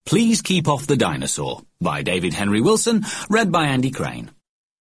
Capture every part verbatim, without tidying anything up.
Please Keep Off the Dinosaur by David Henry Wilson, read by Andy Crane.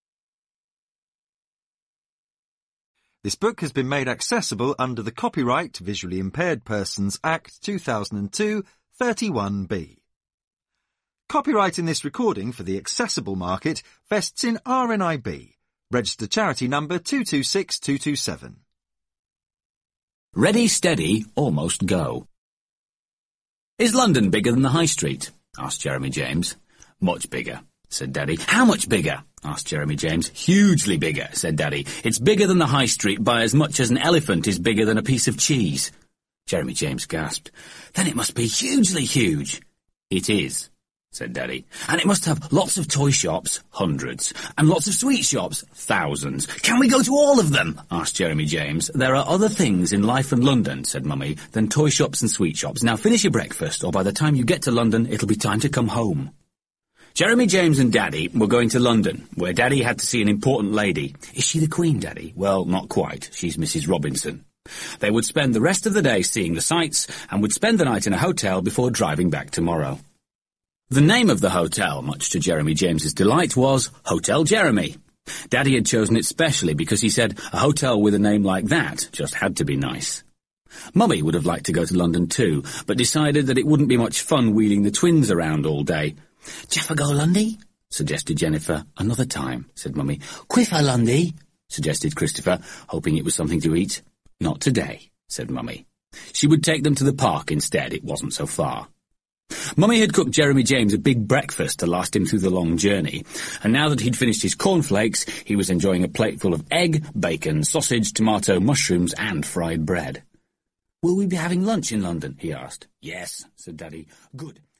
This book has been made accessible under the Copyright Visually Impaired Persons Act two thousand two, thirty-one B. Copyright in this recording for the accessible market vests in R N I B, registered charity number two two six two two seven. Ready, steady, almost go. Is London bigger than the High Street? Asked Jeremy James. Much bigger, said Daddy. How much bigger? Asked Jeremy James. Hugely bigger, said Daddy. It's bigger than the High Street by as much as an elephant is bigger than a piece of cheese. Jeremy James gasped. Then it must be hugely huge. It is, said Daddy. And it must have lots of toy shops, hundreds, and lots of sweet shops, thousands. Can we go to all of them? Asked Jeremy James. There are other things in life in London, said Mummy, than toy shops and sweet shops. Now finish your breakfast, or by the time you get to London, it'll be time to come home. Jeremy James and Daddy were going to London, where Daddy had to see an important lady. Is she the Queen, Daddy? Well, not quite. She's Missus Robinson. They would spend the rest of the day seeing the sights, and would spend the night in a hotel before driving back tomorrow. The name of the hotel, much to Jeremy James's delight, was Hotel Jeremy. Daddy had chosen it specially because he said a hotel with a name like that just had to be nice. Mummy would have liked to go to London too, but decided that it wouldn't be much fun wheeling the twins around all day. "Jeffer go Lundy?" suggested Jennifer. "Another time," said Mummy. "Quiffer Lundy?" suggested Christopher, hoping it was something to eat. "Not today," said Mummy. She would take them to the park instead. It wasn't so far. Mummy had cooked Jeremy James a big breakfast to last him through the long journey, and now that he'd finished his cornflakes, he was enjoying a plateful of egg, bacon, sausage, tomato, mushrooms, and fried bread. "Will we be having lunch in London?" he asked. "Yes," said Daddy. "Good.